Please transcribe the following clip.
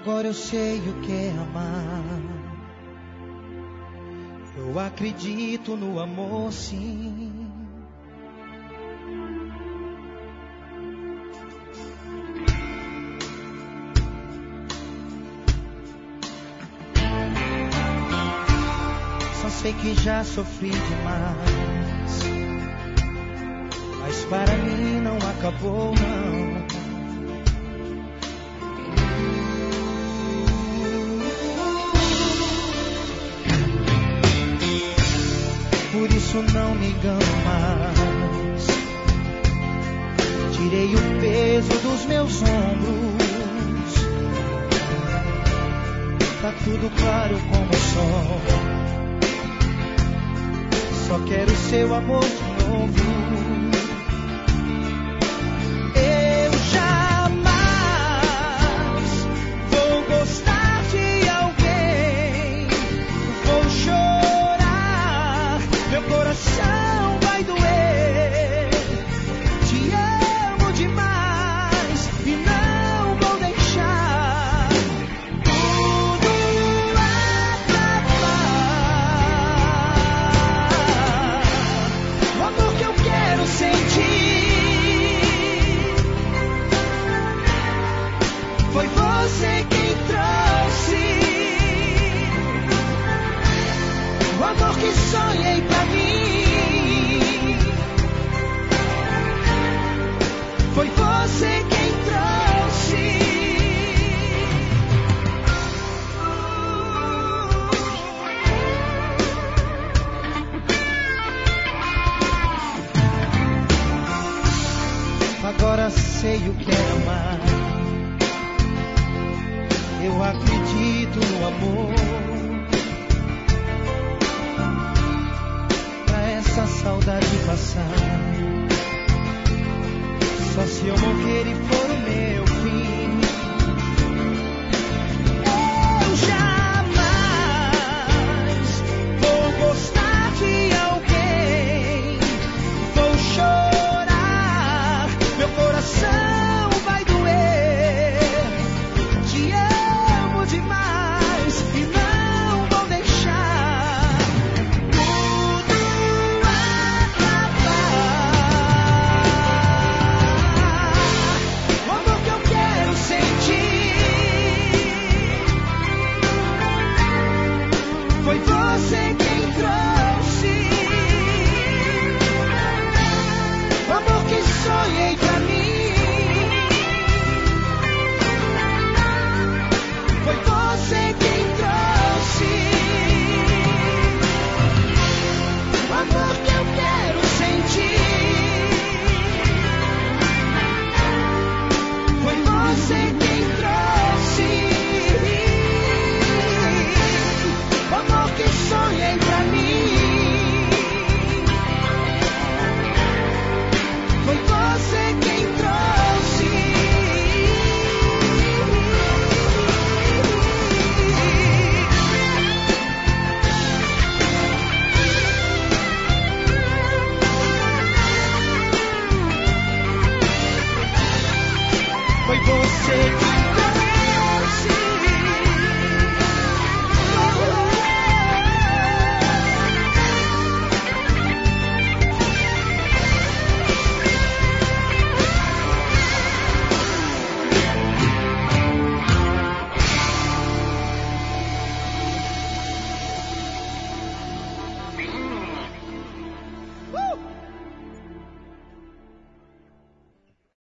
Agora eu sei o que é amar. Eu acredito no amor, sim. Só sei que já sofri demais, mas para mim não acabou, não. Por isso não me engano mais. Tirei o peso dos meus ombros. Tá tudo claro como o sol. Só quero seu amor de novo. Eu jamais vou gostar de alguém. Vou chorar, meu coração vai doer. Te amo demais e não vou deixar tudo acabar. O amor que eu quero sentir foi você quem trouxe. O amor que sonhei pra mim foi você quem trouxe. Agora sei o que é amar. Eu acredito no amor. Pra essa saudade passar, só se eu morrer e for o meu